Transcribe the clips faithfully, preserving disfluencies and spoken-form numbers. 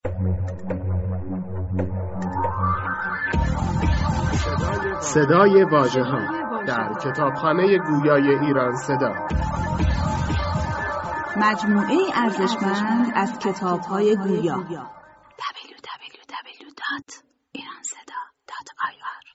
صدای واژه‌ها در کتابخانه گویای ایران صدا، مجموعه ارزشمند از کتاب‌های گویا. دبلیو دبلیو دبلیو دات ایران صدا دات آی آر.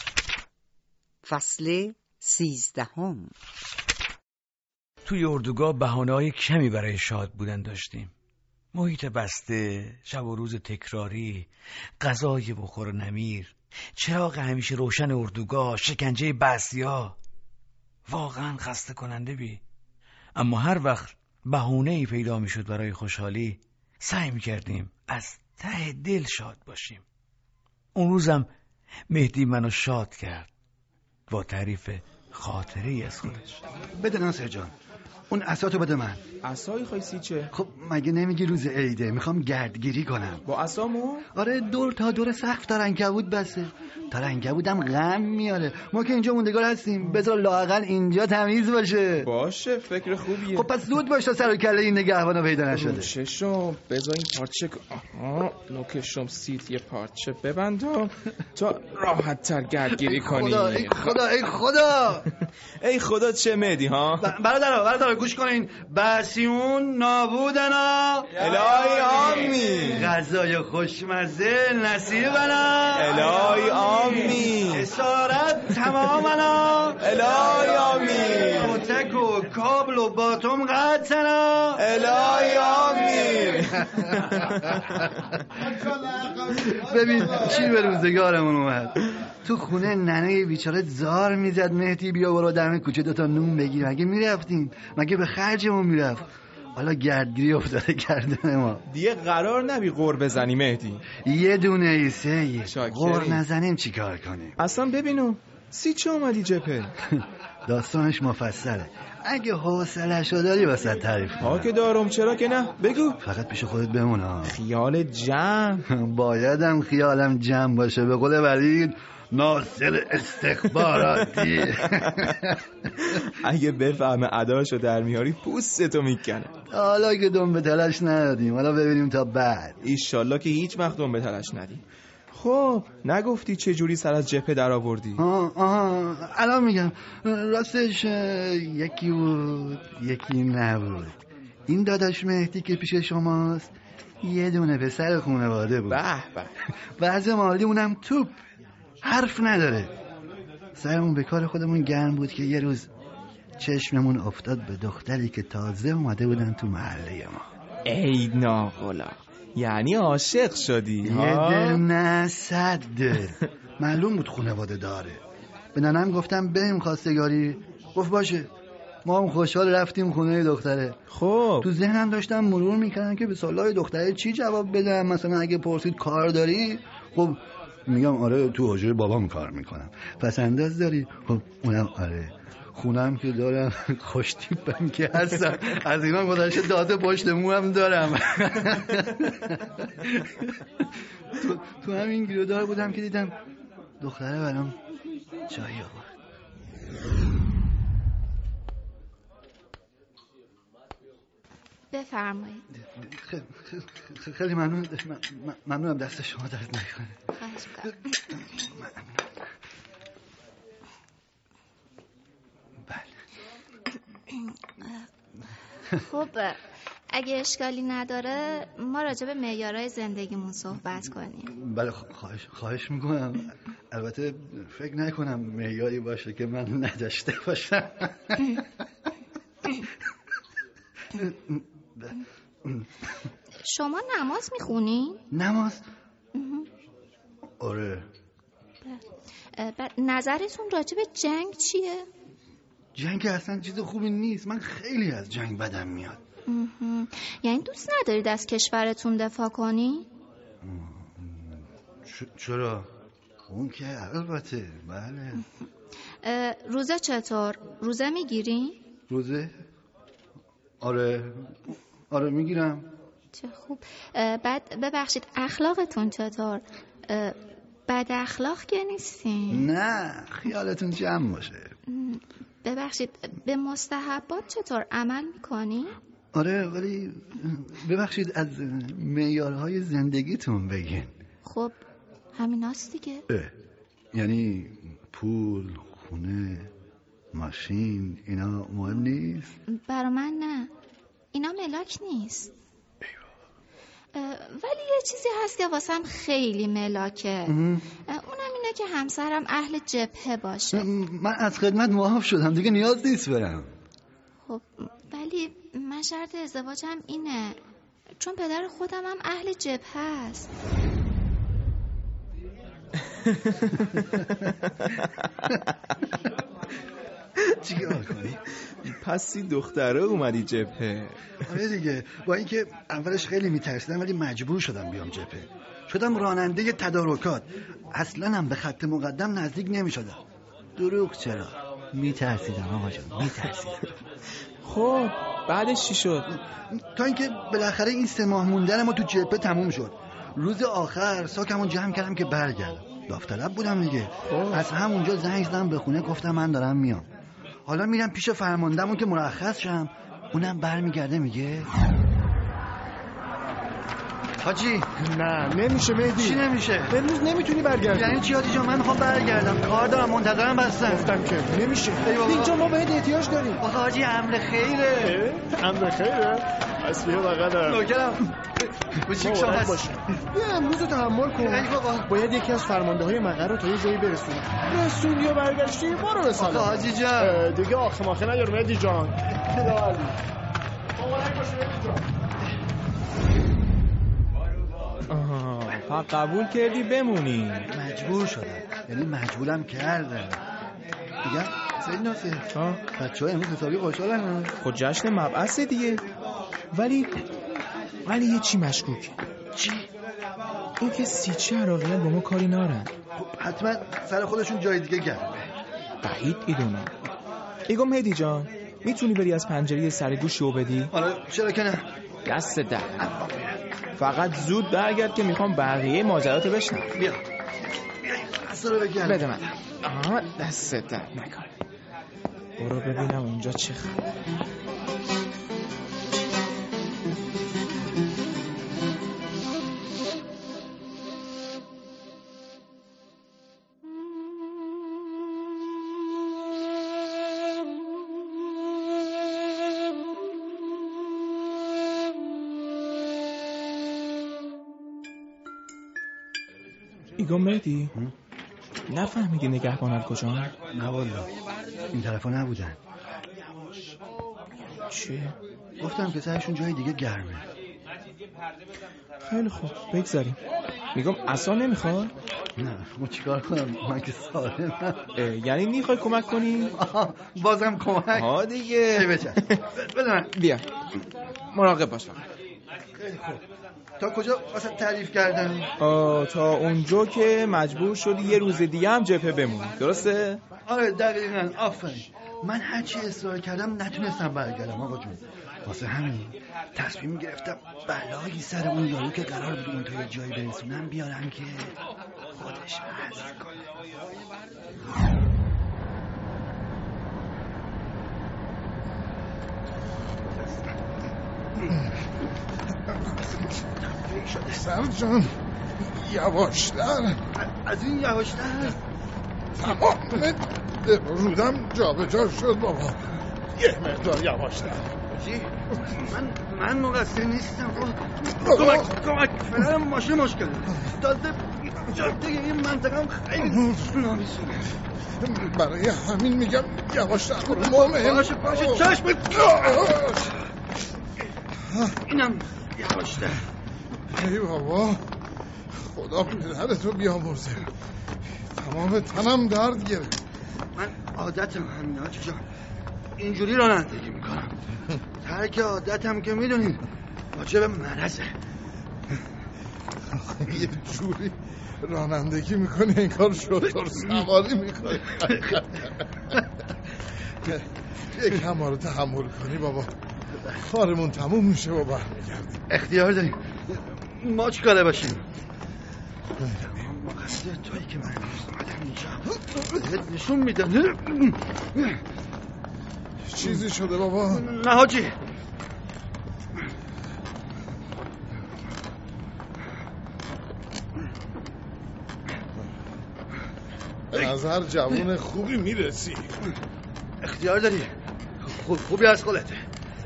فصل سیزدهم. توی اردوگاه بهانه‌های کمی برای شاد بودن داشتیم. محیط بسته، شب و روز تکراری، غذای بخور و نمیر، چراغ همیشه روشن اردوگاه، شکنجه بعثی‌ها. واقعا خسته کننده بی. اما هر وقت بهانه‌ای پیدا میشد برای خوشحالی، سعی میکردیم از ته دل شاد باشیم. اون روزم مهدی منو شاد کرد با تعریف خاطره‌ای از خودش. بده ناصر جان، اون عصاتو بده من. عصای خواهی چه؟ خب مگه نمیگی روز عیده؟ میخوام گردگیری کنم. با عصامو؟ آره، دور تا دور سقف ترنکبود بسه. ترنکبودم غم میاره. ما که اینجا موندگار هستیم، بذار لااقل اینجا تمیز باشه. باشه، فکر خوبیه. خب پس زود باش تا سر و کله این نگهبانا پیدا نشده. چشم، بذار این پارچه آها نوکشم سیت یه پارچه ببندم تا راحت تر گردگیری کنی. خدا ای خدا ای خدا ای خدا چه مهدی ها؟ برادرها برادرها گوش کنین. بسیون نابودنا الهی آمین. غذای خوشمزه نصیبنا الهی آمین. اسارت تمامنا الهی آمین. کتک و کابل و باتوم قطعنا الهی آمین. ببین چی به روزگارمون اومد. تو خونه ننه بیچاره زار میزد مهدی بیا برو دم کوچه دوتا نون بگیر. مگه میرفتیم؟ مگه به خرجمون میرفت؟ حالا گردگیری افتاده گردن ما. دیگه قرار نبی غر بزنی مهدی. یه دونه ایسه غر نزنیم چی کار کنیم؟ اصلا ببینم سی چه اومدی جپه؟ داستانش مفصله. اگه حوصله‌شو داری واسه تعریف کنم. ها که دارم، چرا که نه؟ بگو. فقط پیش خودت بمونه. خیال جمع. بایدم خیالم جمع باشه. به قول ولید ناصر استخباراتی. اگه بفهمه اداشو در میاری پوستتو میکنه. حالا که دم به تلش ندادیم، حالا ببینیم تا بعد. ایشالله که هیچ وقت دم به تلش ندیم. خب نگفتی چه جوری سر از جبهه در آوردی؟ آه آه الان میگم. راستش یکی بود یکی نبود. این داداش مهدی که پیش شماست یه دونه پسر خانواده بود. به به. وضع مالی اونم توپ، حرف نداره. سرمون به کار خودمون گرم بود که یه روز چشممون افتاد به دختری که تازه اومده بودن تو محله ما. ای ناقلا، یعنی عاشق شدی؟ یه دل نه صد دل. معلوم بود خانواده داره. به ننم گفتم بریم خواستگاری، گفت باشه. ما هم خوشحال رفتیم خونه دختره. خب تو ذهنم داشتم مرور میکردم که به سوالای دختره چی جواب بدم. مثلا اگه پرسید کار داری، خب میگم آره تو حجره بابام کار میکنم. پس انداز داری؟ خب اونم آره. خونم که دارم، خوش تیپم که هستم. از اینا گذاشته داده پشت موام دارم. تو, تو همین گیرودار بودم که دیدم دختره برام چای آورد. بفرمایید. خیلی ممنون. ممنونم، دست شما درد نکنه. خواهش می‌کنم. خب اگه اشکالی نداره ما راجع به معیارهای زندگیمون صحبت کنیم. بله خواهش خواهش میکنم. البته فکر نکنم معیاری باشه که من نداشته باشم. شما نماز میخونی؟ نماز؟ آره. بعد نظرتون راجع به جنگ چیه؟ جنگ اصلا چیز خوبی نیست. من خیلی از جنگ بدم میاد. یعنی دوست ندارید از کشورتون دفاع کنی؟ چرا؟ اون که البته بله. روزه چطور؟ روزه میگیری؟ روزه؟ آره آره میگیرم. چه خوب. بعد ببخشید اخلاقتون چطور؟ بد اخلاق که نیستین؟ نه خیالتون جمع باشه. ببخشید به مستحبات چطور عمل میکنی؟ آره ولی ببخشید از معیارهای زندگیتون بگین. خب همیناست دیگه. اه. یعنی پول، خونه، ماشین اینا مهم نیست؟ برا من نه، اینا ملاک نیست. ولی یه چیزی هست که واسم خیلی ملاکه. اونم اینه که همسرم اهل جبهه باشه. من از خدمت معاف شدم دیگه، نیاز نیست برم. خب ولی من شرط ازدواجم اینه، چون پدر خودم هم اهل جبهه است. چیکار کنی؟ پس این دختره اومدی جبهه؟ آره دیگه، با اینکه اولش خیلی میترسیدم ولی مجبور شدم بیام جبهه. شدم راننده تدارکات، اصلا هم به خط مقدم نزدیک نمیشدم. دروغ چرا؟ میترسیدم آقا جان، میترسیدم. خب بعدش چی شد؟ تا اینکه بالاخره این سه ماه موندن ما تو جبهه تموم شد. روز آخر ساکمو جمع کردم که برگردم. داوطلب بودم دیگه. از همونجا زنگ زدم به خونه، گفتم من دارم میام. حالا میرم پیش فرماندهمون که مرخص شم، اونم برمیگرده میگه حاجی نه نمیشه مهدی. چی نمیشه؟ امروز نمیتونی برگردی. یعنی چی حاجی جان؟ من میخوام برگردم، کار دارم، منتظرم بستم. گفتم که نمیشه. اینجا ما بهت احتیاج داریم. آخه حاجی امر خیره. امر خیره؟ پس بیا بغلم. نوکرم. بچیک شما باش. بیا امروز رو تحمل کن. ای بابا، باید یکی از فرمانده های مقر رو تا یه جایی برسونی. رسوندی و برگشتی برو به سلام. آخه حاجی جان دیگه آخه ماخه نیار مهدی جان. خدا علی. مبارک باشه مهدی جان. آها، قبول کردی بمونی؟ مجبور شدم، یعنی مجبورم کردم. دیگه سید ناصر بچه ها امروز حسابی خوشحالن. خود جشن مبعثه دیگه. ولی ولی یه چی مشکوک. چی؟ این که سیچه عراقیان با ما کاری نارن. حتما سر خودشون جای دیگه گرمه. بعید ایدونم. ایگو مهدی جان، میتونی بری از پنجره سرگوش شو بدی؟ آره چرا که نه. دست در. فقط زود برگرد که میخوام بقیه ماجراتو بشنم. بیا بیا اصلا رو بگرد. بده من. آها دست در نکن. برو ببینم اونجا چه خبر. ایگو مهدی نفهمیدی نگهبانت کجا؟ نه والا این طرفا نبودن. چیه؟ گفتم که سرشون جای دیگه گرمه. خیلی خوب بگذاریم. میگم اصلا نمیخواد؟ نه ما چیکار کنم، من که سالمم. یعنی نیخوای کمک کنی؟ بازم کمک؟ ها دیگه. بچه بده من. بیا مراقب باش فقط. خیلی خوب. تا کجا واسه تعریف کردن؟ آه تا اونجا که مجبور شدی یه روز دیگه هم جبهه بمونی، درسته؟ آره دقیقاً، آفرین. من هرچی اصرار کردم نتونستم برگردم آقا جون. واسه همین تصمیم گرفتم بلایی سر اون یارو که قرار بود اون تا یه جایی برسونم بیارم که خودش حذف کنه. سرد جان یواشتر. از این یواشتر؟ تمام رودم جا به جا شد بابا، یه مقدار یواشتر. چی؟ من من مقصر نیستم. کمک کمک فعلا ماشین مشکل تازه جاده این منطقه هم خیلی نامیسونه. برای همین میگم یواشتر برو. مهم باشه باشه چشم. اینم یواشتر. ای بابا خدا پدرتو بیامرزه، تمام تنم درد گرفت. من عادتم همینه حاجی جان، اینجوری رانندگی میکنم. ترک عادتم که میدونید واجب مرضه. یه جوری رانندگی میکنی این کار شطور سواری میکنی. یکم ما رو تحمل کنی بابا، کارمون تموم میشه و برمیگردیم. اختیار داریم. ما چی کاره باشیم؟ مقصر تویی که من اومدم اینجا بهت نشون میدم. چیزی شده بابا؟ نه حاجی به نظر جوون خوبی میرسی. اختیار داری، خوب خوبی از خودته.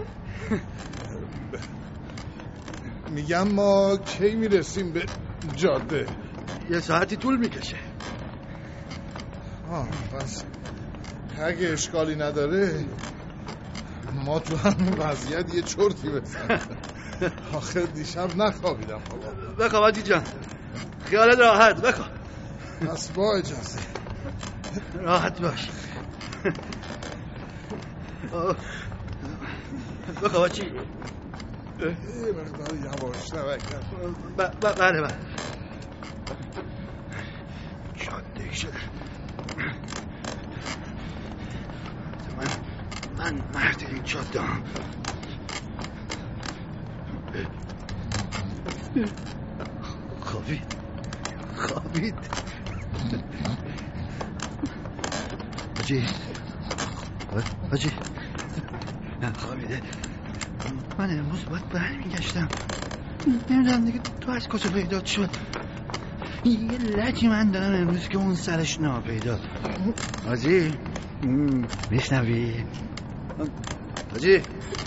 میگم ما کی میرسیم به جاده؟ یه ساعتی طول میکشه. آه پس اگه اشکالی نداره ما تو همین وضعیت یه چرتی بزن. آخه دیشب نخوابیدم. بخواب حاجی جان، خیالت راحت بخواب. پس با اجازه. راحت باش. بخواب حاجی. یه مقدار یواش نوکر. بله بله. جاده شده. من من مرد این جاده هم. خوابید خوابید حاجی حاجی خوابیده. من امروز باید برمیگشتم، نمیدونم دیگه تو از کجا پیدا شد. یه لجی من دارم امروز که اون سرش ناپیداست. حاجی میشنوی؟ حاجی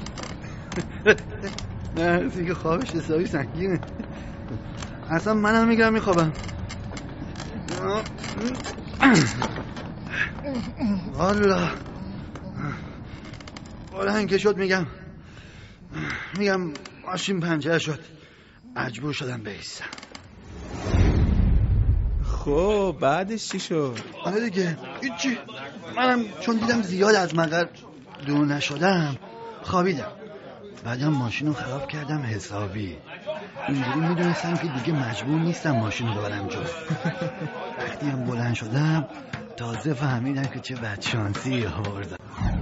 نه دیگه خوابش حسابی سنگینه. اصلا منم میگم میخوابم. والا بلند که شد میگم میگم ماشین پنچر شد، مجبور شدم بایستم. خب بعدش چی شد؟ آره دیگه هیچی، منم چون دیدم زیاد از مقر دور نشدم خوابیدم. بعدم ماشین رو خراب کردم حسابی. اینجوری میدونستم که دیگه مجبور نیستم ماشین رو ببرم جلو. وقتی هم بلند شدم تازه فهمیدم که چه بدشانسی آوردم.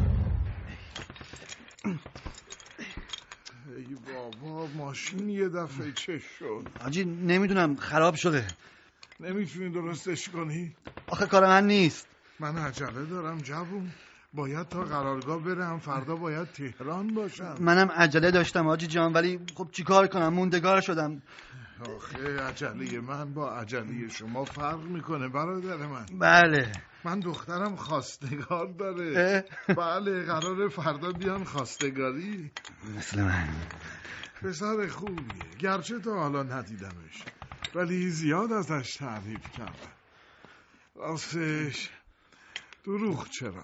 ای بابا ماشین یه دفعه چه شد؟ حاجی نمیدونم خراب شده. نمیتونی درستش کنی؟ آخه کار من نیست. من عجله دارم جوون، باید تا قرارگاه برم، فردا باید تهران باشم. منم عجله داشتم حاجی جان، ولی خب چیکار کنم موندگار شدم. آخه عجله من با عجله شما فرق میکنه برادر من. بله من دخترم خواستگار داره. بله قراره فردا بیان خواستگاری. مثل من پسر خوبیه، گرچه تا حالا ندیدمش ولی زیاد ازش تعریف کردم. راستش دروغ چرا،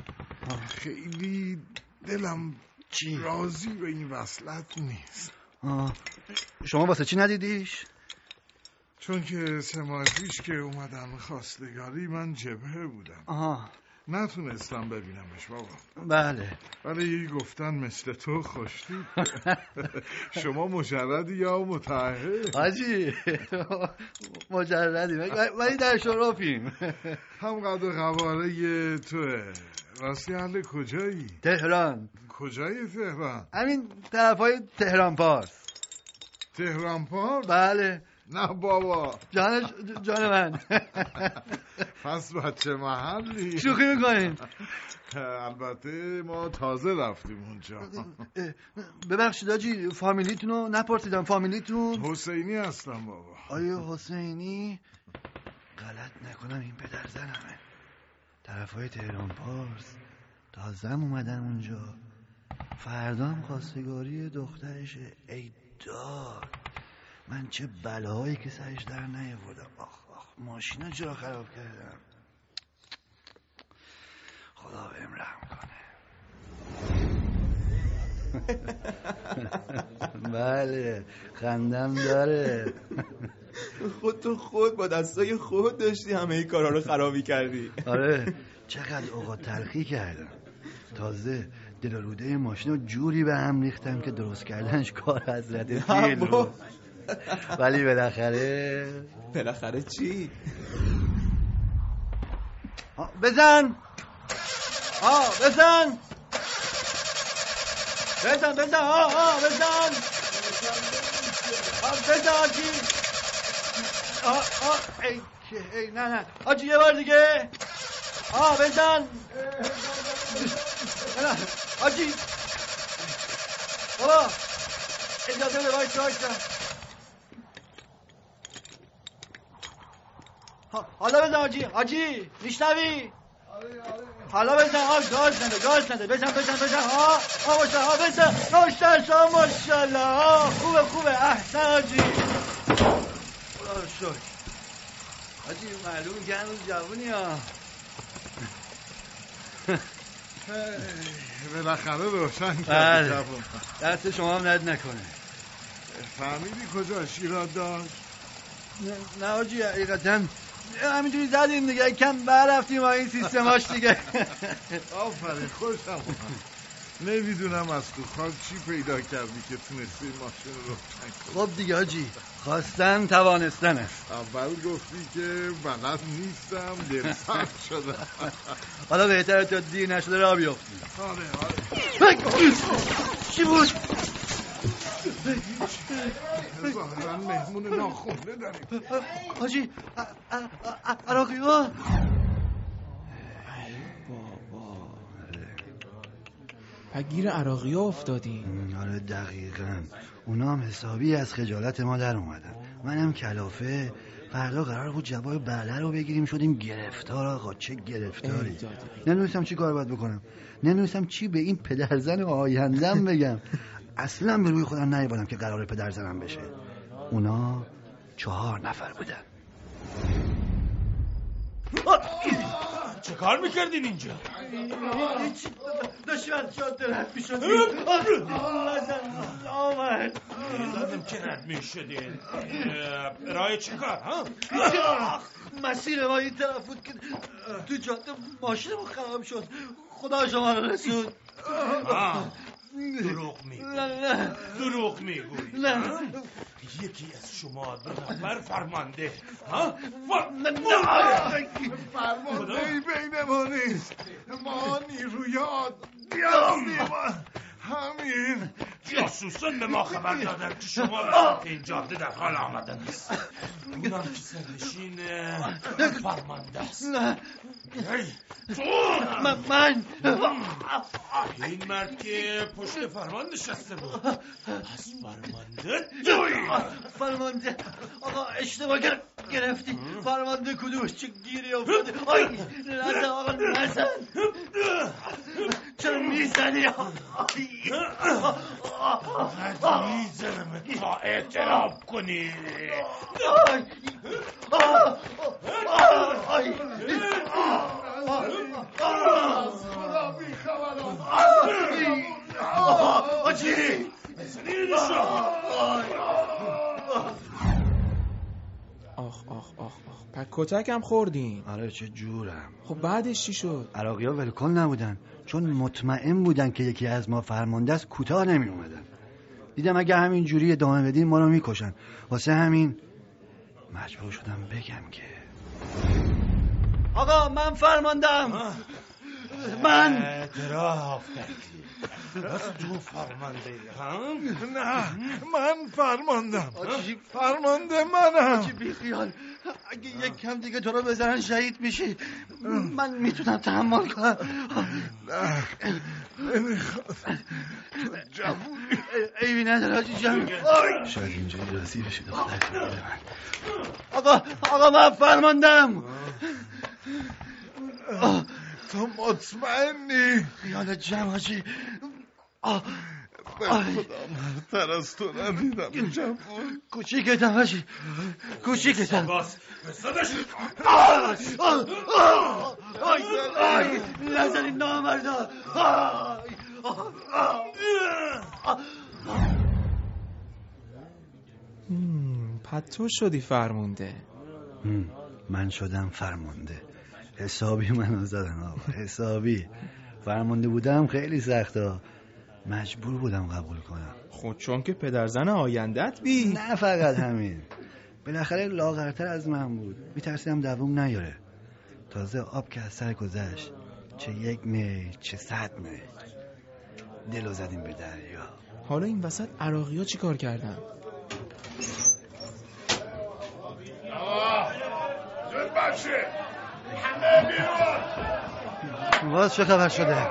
خیلی دلم چی؟ راضی به این وصلت نیست. آه. شما واسه چی ندیدیش؟ چون که سه ماه پیش که اومدم خواستگاری من جبهه بودم. آها. نتونستم ببینمش بابا. بله. ولی گفتن مثل تو خوشتی. شما مجردی یا متعهد؟ حاجی مجردی ولی در شرفیم. هم قد و قواره توه. راستی اهل کجایی؟ تهران. کجای تهران؟ همین طرفای تهران پارس. تهران پارس؟ بله. نه بابا جانش جان من. پس بچه محلی. شوخی میکنین؟ البته ما تازه رفتیم اونجا. ببخشید آجی فامیلیتونو نپرسیدم. فامیلیتون؟ حسینی هستم بابا. آیا حسینی؟ غلط نکنم این پدر زنمه. طرفای تهران پارس تازم اومدن اونجا. فردام خواستگاری دخترشه. ای داد من چه بلایی که سرش در نیاوردم. آخ آخ ماشینو چرا خراب کردم. خدا بهم رحم کنه. بله خندم داره. خود تو خود با دستای خود داشتی همه ای کارا رو خرابی کردی. آره چقدر اوقات تلخی کردم. تازه دل و روده ماشین رو جوری به هم ریختم که درست کردنش کار حضرت فیل بود. ولی بالاخره بالاخره چی؟ بزن آه بزن بزن بزن آه آه بزن آه بزن آجی آه آه ای ای نه نه آجی یه بار دیگه آه بزن نه آجی بابا اجازه بده وایسا وایسا حالا بزن حاجی حاجی میشنوی؟ حالا بزن ها گاز نده گاز نده بزن بزن بزن ها ها بزن ها بزن ماشالله ها ماشالله ها خوبه خوبه احسن حاجی خدا شکر حاجی معلوم که هنوز جوونی ها بالاخره روشن بله کردی. دست شما هم ند نکنه. فهمیدی کجا شیراد داشت؟ نه حاجی حقیقتا همینجوری زدیم دیگه کم برفتیم با این سیستماش دیگه. آفرین خوشم اومد. نمیدونم از تو خاک چی پیدا کردی که تونستی ماشین رو روشن کنی. خب دیگه حاجی خواستن توانستن است. اول گفتی که بلد نیستم دل سخت شدم. حالا بهتره تا دیر نشده را بیافتی. آره آره چی بود؟ ظاهرا مهمون ناخونده داریم. حاجی عراقی ها پگیر عراقی ها افتادیم. آره دقیقاً اونا هم حسابی از خجالت ما در اومدن. منم کلافه فردا قرار بود جواب بله رو بگیریم شدیم گرفتار. آقا چه گرفتاری. نمی‌دونستم چی کار باید بکنم. نمی‌دونستم چی به این پدرزن آیندم بگم. اصلا به روی خودم نیاوردم که قرار پدرزنم بشه. اونا چهار نفر بودن. چه کار میکردین اینجا؟ دشمن شد درد میشدیم. آمد میدادم که رد میشدین. رای چه کار ها؟ مسیر ما این طرف بود که تو جاده ماشین ما خراب شد. خدا شما رو رسود. دروغ میگوی نه نه دروغ میگوی نه یکی از شما دو نفر فرمانده ها؟ نه نه فرمانده ای بین ما نیست. ما نیرویات هستیم. همین جاسوسان به ما خبر دادن که شما وسط این جاده در حال آمدن است. اونم که سرنشین فرمانده است. نه من من این مرد که پشت فرمان نشسته بود پس فرمانده توی. فرمانده آقا اشتباه گرفتی. فرمانده کدومش چه گیری افتاده. آی نزن آقا نزن. چرا میزنی؟ میزنم تا اعتراف کنی. خدا بیخبرم. آجی آخ آخ آخ آخ پک کتک هم خوردین. آره چه جورم. خب بعدش چی شد؟ عراقی ها ولکن نبودن چون مطمئن بودن که یکی از ما فرمانده است. کوتاه نمی اومدن. دیدم اگه همین جوری ادامه بدین ما رو میکشن. واسه همین مجبور شدم بگم که آقا من فرماندم. من اعتراف کردی. راست تو فرمانده ها؟ نه من فرماندم. آجی فرمانده منم. آجی بی خیال اگه یک کم دیگه تو رو بزنن شهید میشی. من میتونم تحمل کنم. نه نمیخواد. جوونی ایوی نداره آجی جان. شاید اینجا راضی بشه دختر من. آقا آقا من فرماندم. تو مطمئنی؟ خیالت جمع آجی. به خدا مرتر از تو ندیدم جوون. کوچیکتم آجی کوچیکتم. باز بسادش نزنید نامردا. پس تو شدی فرمانده. من شدم فرمانده. حسابی منو زدن آقا. حسابی فرمانده بودم خیلی سخته. مجبور بودم قبول کنم. خود چون که پدرزن آیندت بی. نه فقط همین بالاخره لاغرتر از من بود. میترسیدم دووم نیاره. تازه آب که از سر گذشت چه یک می چه صد می دلو زدیم به دریا. حالا این وسط عراقی ها چی کار کردن؟ زود باشه همه بیرون. باز چه خبر شده؟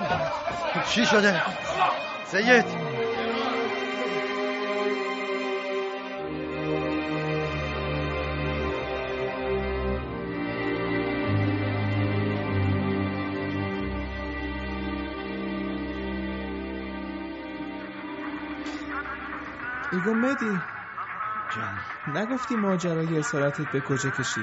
چی شده؟ سید ایگو مدی جان نگفتی ماجرای اسارتت به کجا کشی؟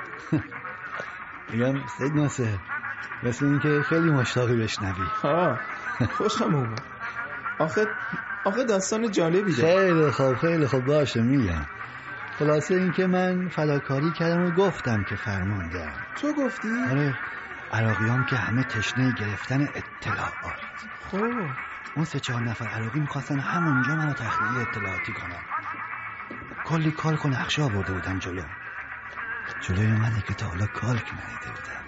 میگم سید ناصر مثل این که خیلی مشتاقی بشنوی. ها خوشم اومد. آخه آخه داستان جالبی ده. خیلی خوب خیلی خوب باشه میگم. خلاصه این که من فداکاری کردم و گفتم که فرماندم. تو گفتی؟ آره عراقیام که همه تشنه گرفتن اطلاعات. خب اون سه چهار نفر عراقی میخواستن همونجا منو تخلیه اطلاعاتی کنن. کلی کالک و نقشه آورده بودن جلو جلوی منی که تا حالا کالک ندیده بودم.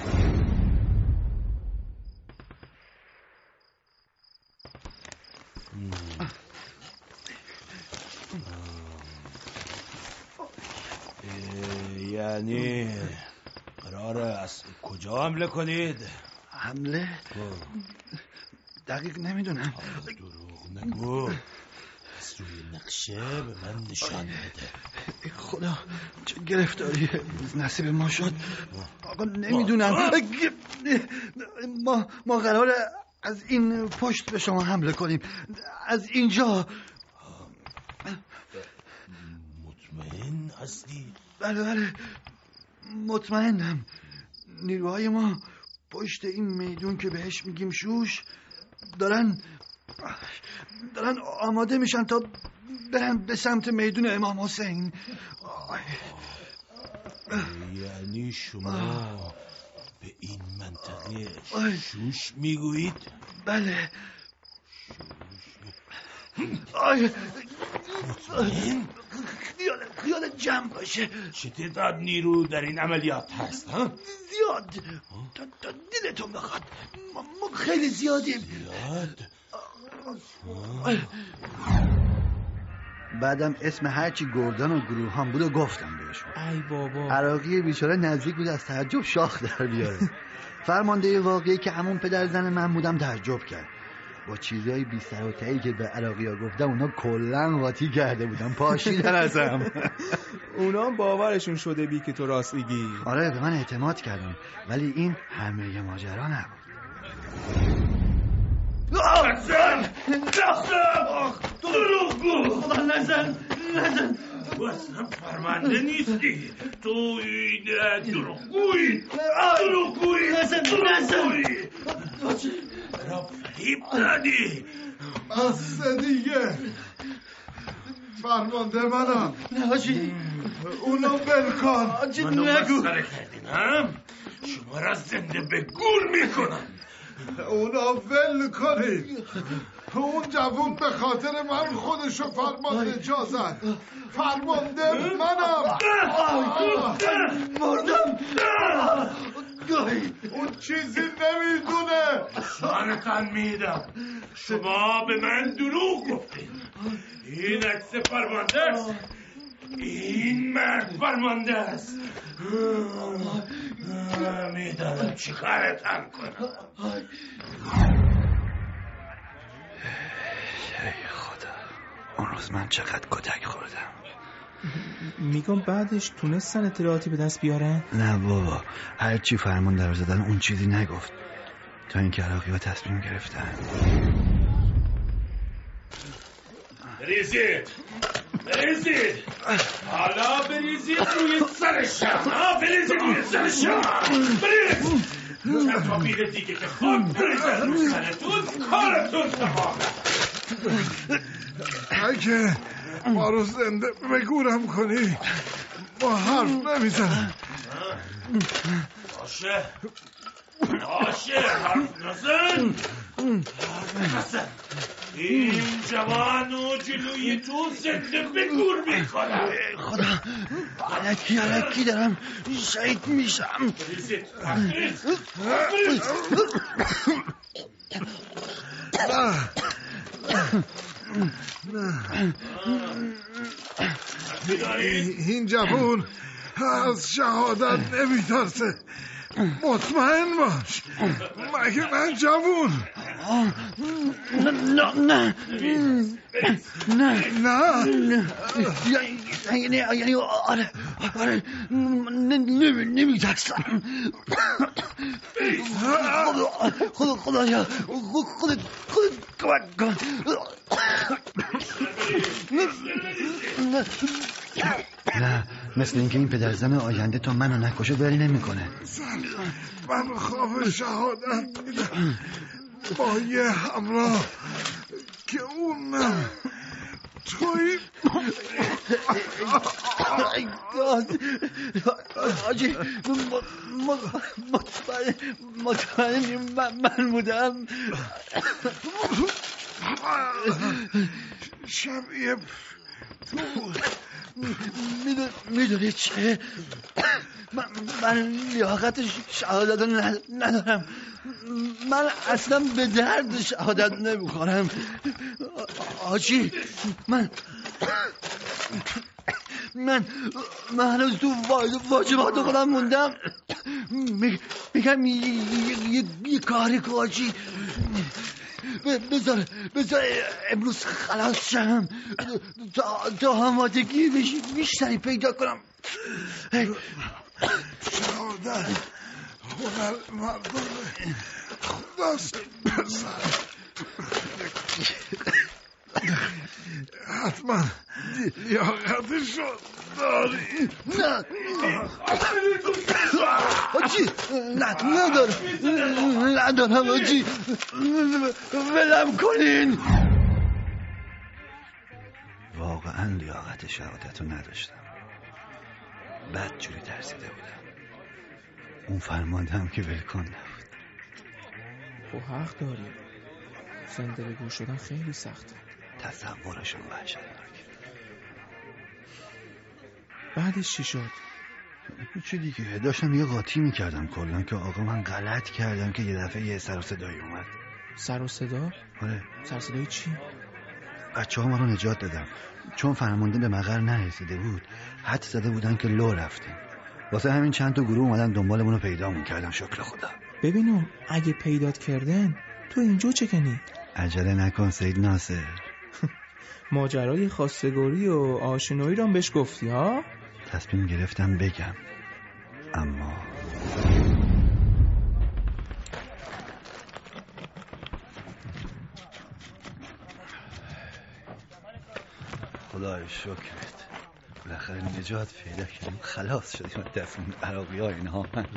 یعنی قراره از کجا حمله کنید؟ حمله؟ دقیق نمیدونم. دروغ نگو. از روی نقشه به من نشان بده. خدا چه گرفتاری نصیب ما شد. آقا نمیدونم. ما ما قراره از این پشت به شما حمله کنیم. از اینجا. مطمئن هستی؟ بله بله مطمئنم. نیروهای ما پشت این میدون که بهش میگیم شوش دارن دارن آماده میشن تا برن به سمت میدون امام حسین. یعنی شما به این منطقه شوش میگویید؟ بله. آی مطمئن؟ خیال خیال جمع باشه. چه تعداد نیرو در این عملیات هست؟ ها؟ زیاد تا, تا دلتون بخواد ما, ما خیلی زیادیم. زیاد؟ بعدم اسم هرچی گردان و گروه هم بود و گفتم بهشون. ای بابا عراقی بیچاره نزدیک بود از تعجب شاخ در بیاره. فرمانده واقعی که همون پدر زن من بودم تعجب کرد. با چیزهای بی سر و تهی که به عراقی ها گفتم اونا کلن قاطی کرده بودن پاشیدن ازم. اونا هم باورشون شده بی که تو راست میگی. آره به من اعتماد کردن ولی این همه ماجرا نبود. نزن نزن دروغگو خدا نزن نزن تو اصلا فرمانده نیستی. تو این دروغگویی دروغگویی نزن نزن را فریب دادی. بسته دیگه فرمانده منم. نه حاجی اونو بلکن. حاجی منو نگو. مسخره کردین. شما را زنده به گور میکنم. اونا ول کنید. اون جوون به خاطر من خودشو فرمانده جا زد. فرمانده منم. مردم. اون چیزی نمیدونه. شانتان میدم. شما به من دروغ گفتین. این عکس فرمانده است. این مرد فرمانده است. میدانم چی کارتان کنم. ای خدا اون روز من چقدر کتک خوردم. میگم بعدش تونستن اطلاعاتی به دست بیارن؟ نه بابا هرچی فرمانده رو زدن اون چیزی نگفت تا اینکه عراقی ها تصمیم گرفتن. بریزید بریزید حالا بریزید روی سرشم. بریزید روی سرشم. بریز چند تا بیره دیگه که خاک بریزد روی سرتون کارتون تمامه. اگه ما رو زنده به گورم کنی ما حرف نمیزنم. باشه باشه حرف نزن حرف نزن. این جوانو جلوی تو زنده به گور میکنم. خدا علکی علکی دارم شهید میشم. بریزید بریزید. این جوون از شهادت نمیترسه. مطمئن باش. مگه من جوون؟ نه نه نه نه یعنی یعنی آره آره نمیترسم. خدا خدایا خودت خودت کمک کن. نه مثل اینکه این پدرزن آینده تا منو نکشه بری نمیکنه. من خواب شهادت میدم با یه همراه که اونم توی آجی مطمئن من بودم. شبیه تو میدونی چه؟ من, من لیاقت شهادت ندارم. من اصلا به درد شهادت نمیخورم آجی. من من من هنوز تو واجبات خودم موندم. میگم یه کاری که آجی بذار بذار امروز خلاص شم تا آمادگی بیشتری پیدا کنم. شهادت هنر مردم خداست بزن. حتما لیاقتشو داری. نه آجی نه ندارم ندارم آجی ولم کنین. واقعا لیاقت شهادت رو نداشتم. بد جوری ترسیده بودم. اون فرمانده هم که ولکن نبود. خب حق داری. زنده به گوش شدن خیلی سخته. تصورشون وحشتناک. بعدش چی شد؟ چی دیگه داشتم یه قاطی میکردم کلا که آقا من غلط کردم که یه دفعه یه سر و صدایی اومد. سر و صدا؟ آره. سر صدایی چی؟ بچه ها ما رو نجات دادم چون فرمانده به مقر نرسیده بود. حد زده بودن که لو رفتیم. واسه همین چند تا گروه اومدن دنبالمون رو پیدا میکردن. شکر خدا. ببینم اگه پیدات کردن تو اینجا چه کنی؟ عجله نکن سید ناصر. ماجرای خواستگاری و آشنایی رو هم بهش گفتی ها؟ تصمیم گرفتم بگم اما خدای شکرت بالاخره نجات پیدا کردیم. خلاص شدیم از دست اون عراقی ها اینها. من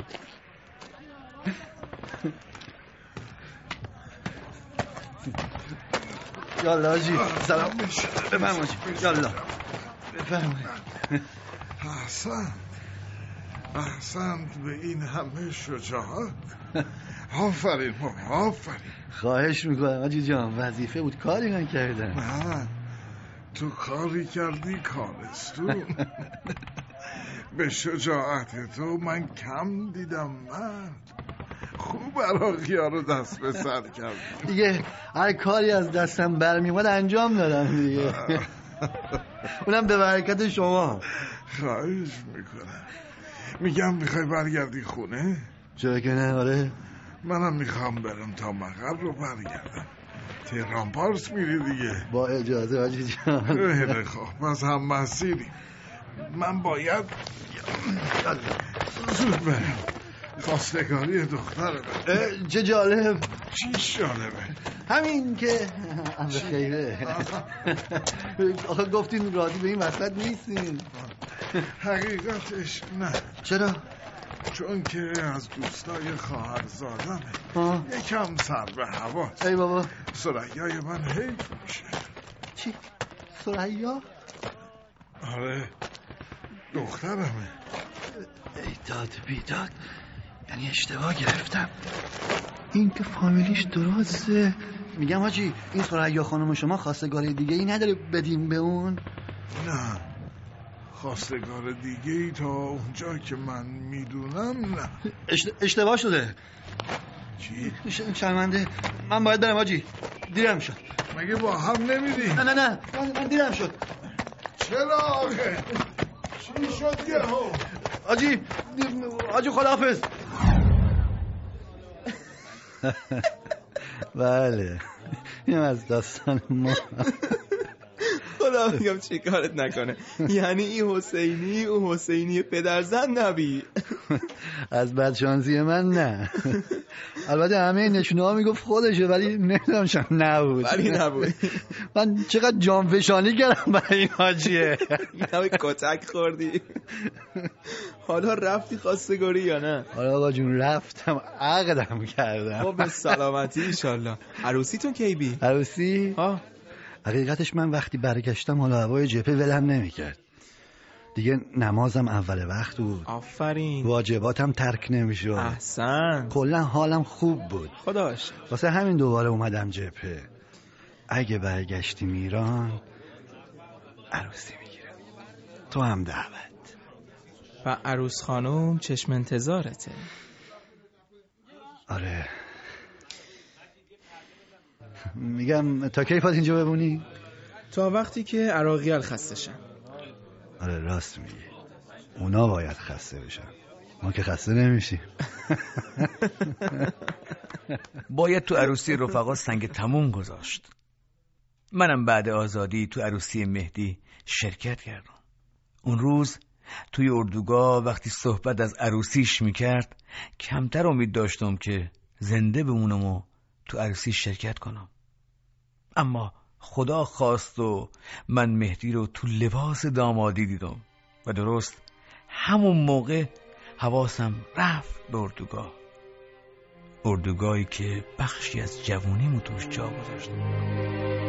یالا آجی سلام بفرم آجی. یالا بفرم. احسن احسن به این همه شجاعت. آفرین آفرین. خواهش میکنم آجی جان. وظیفه بود کاری من کردم. نه تو کاری کردی کارستون. به شجاعت تو من کم دیدم. من خوب عراقی ها رو دست به سر کردم دیگه. هر کاری از دستم برمیومد انجام دادم دیگه. اونم به برکت شما. خواهش میکنم. میگم میخوای برگردی خونه؟ چرا که نه. آره منم میخوام برم تا مقر رو برگردم. تهران پارس میری دیگه. با اجازه آجی جان. خیلی خوب پس هم مسیریم. من باید زود برم. خواستگاری دختره. چه جالب. چی جالبه؟ همین که امر خیره. آخه گفتین راضی به این وسط نیستین. حقیقتش نه. چرا؟ چون که از دوستای خواهرزادمه. یکم سر به هواست. ای بابا. ثریای من حیف میشه. چی؟ ثریا؟ آره دخترمه. ای داد بیداد. یعنی اشتباه گرفتم. این که فامیلیش درسته. میگم حاجی این ثریا خانم شما خواستگاری دیگه ای نداره بدیم به اون؟ نه خواستگار دیگه ای تا اونجا که من میدونم نه. اشت... اشتباه شده. چی؟ شرمنده. من باید برم حاجی. دیرم شد. مگه با هم نمیدیم؟ نه نه نه من, من دیرم شد. چرا آخه؟ چی شد یه ها؟ حاجی حاجی خداحافظ. بله این از داستان ما. خدا میگم چی کارت نکنه. یعنی این حسینی اون حسینی پدرزن نبی. از بدشانسی من نه. البته همه نشونه ها میگفت خودشه، ولی نمیدونم شم نبود. ولی نبود. من چقدر جانفشانی کردم برای این حاجیه. این همه کتک خوردی. حالا رفتی خواستگاری یا نه؟ حالا آقا جون رفتم عقدم کردم. خب به سلامتی ایشالله. عروسیتون کی بی؟ عروسی؟ ها حقیقتش من وقتی برگشتم حالا هوای جبهه ولم نمیکرد دیگه. نمازم اول وقت بود. آفرین. واجباتم ترک نمیشد. احسن. کلا حالم خوب بود. خداش. واسه همین دوباره اومدم جبهه. اگه برگشتیم ایران عروسی میگیرم، تو هم دعوت. و عروس خانم چشم انتظارته. آره. میگم تا کی پات اینجا بمونی؟ تا وقتی که عراقیال خسته شن. آره راست میگی، اونا باید خسته بشن، ما که خسته نمیشیم. باید تو عروسی رفقا سنگ تموم گذاشت. منم بعد آزادی تو عروسی مهدی شرکت کردم. اون روز توی اردوگاه وقتی صحبت از عروسیش میکرد کمتر امید داشتم که زنده بمونم و تو عروسی شرکت کنم. اما خدا خواست و من مهدی رو تو لباس دامادی دیدم و درست همون موقع حواسم رفت به اردوگاه. اردوگاهی که بخشی از جوونیمو توش جا گذاشتم.